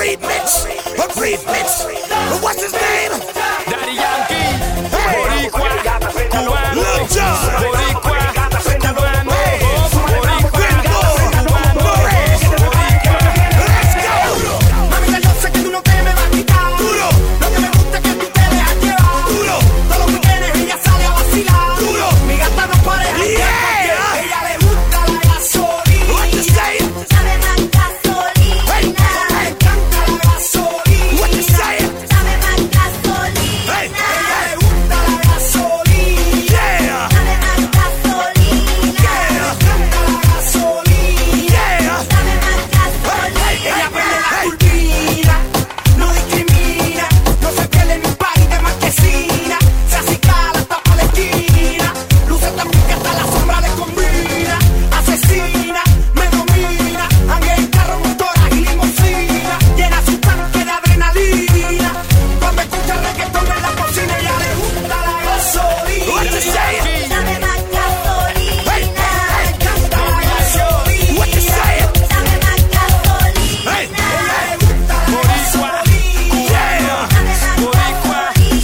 remix. A remix. What's his name? Daddy Yankee. Boricua. Cubano. Lil Jon. Boricua. Cubano. Boricua. Let's go. Mami, yo sé que tú no te me vas a quitar. Duro. Lo que me gusta es que tú te dejas llevar. Duro. Todo lo que tienes, ella sale a vacilar. Duro. Mi gata no pareja. Yeah. Ella le gusta la gasolina. What you say? Dame más gasolina. Hey. Le encanta la gasolina. What you say? Dame más gasolina. Hey. Ella le gusta la gasolina. Yeah. Dame más gasolina. Le encanta la gasolina. Yeah. Dame más gasolina. Ella prende la turbina, no discrimina, no se pierde ni un party de marquesina, se acicala hasta pa' la esquina, luce tan bien que hasta la sombra le combina, asesina, me domina, anda en carro, motora y limusina, llena su tanque de adrenalina, cuando escucha reggaetón en la cocina, ella le gusta la gasolina. What you say? Dame más gasolina. Le encanta la gasolina. What you say? Dame más gasolina. Hey. Le gusta la Boricua. gasolina. Yeah. Dame más Boricua.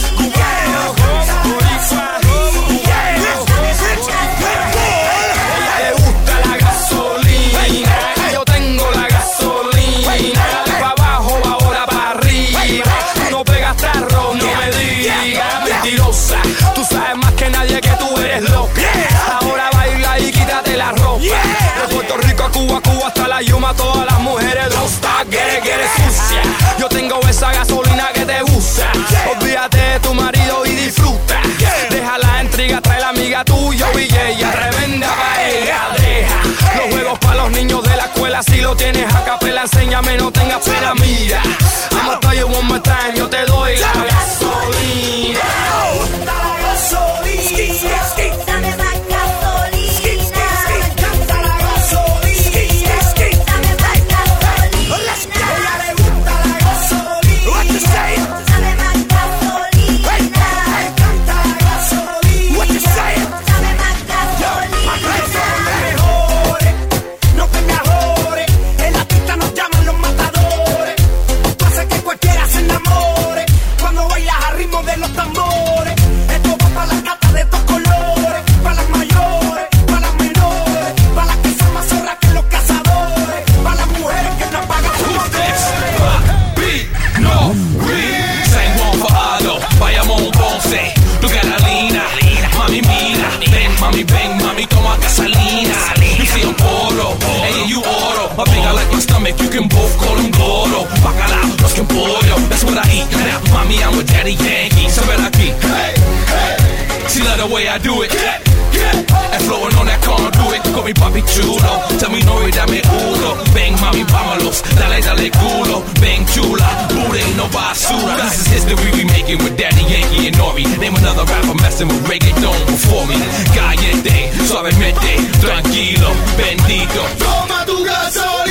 Le gusta la gasolina. Yo tengo la gasolina. Pa' abajo, ahora pa' arriba. Tú no pegas tarro, no me digas. Mentirosa, tú sabes más que nadie que tú eres loca. Ahora baila y quítate la ropa. De Puerto Rico a Cuba, Cuba hasta la Yuma. Todas las mujeres don't stop, get sucia. Yo tengo esa gasolina que te gusta. Olvídate de tu marido y disfruta. Deja la intriga, trae la amiga tuya y ella tremenda paella. Deja los juegos para los niños de la escuela. Si lo tienes a capela, enséñame, no tengas pena. Mira, I'ma tell you one more time, yo te doy la gasolina. gusta la gasolina. Dame más gasolina. Le encanta la gasolina. Dame más gasolina. Ella le gusta la gasolina. What you say? Dame más gasolina. Le encanta la gasolina. What you say? Dame más gasolina. Mejores, no te me ajores. En la pista nos llaman los matadores. Tú haces que cualquiera se enamore cuando bailas a ritmo de los tambores. Esto va para las gatas de estos colores, para las mayores, para las menores, para las que son más zorras que los cazadores, para las mujeres que no pagan sus motores. No, San Juan Fajardo, Bayamón, Ponce, tu Carolina, mami mira, ven, mami toma gasolina. You see I'm poro, and you oro. My big I like my stomach, you can both call them goro. Bacalao, los que pollo, that's what I eat. Now, mami, I'm with Daddy Yankee, so ven aquí. She love the way I do it. And flowing on that conduit, call me papi chulo. Tell me no y dame uno. Ven mami, vámonos, dale culo. Ven chula, booty ain't no basura. This is history we making with Daddy Yankee and Nori. Name another rapper messing with reggaeton before me. Cállate, suavemente, tranquilo, bendito. Toma tu gasolina.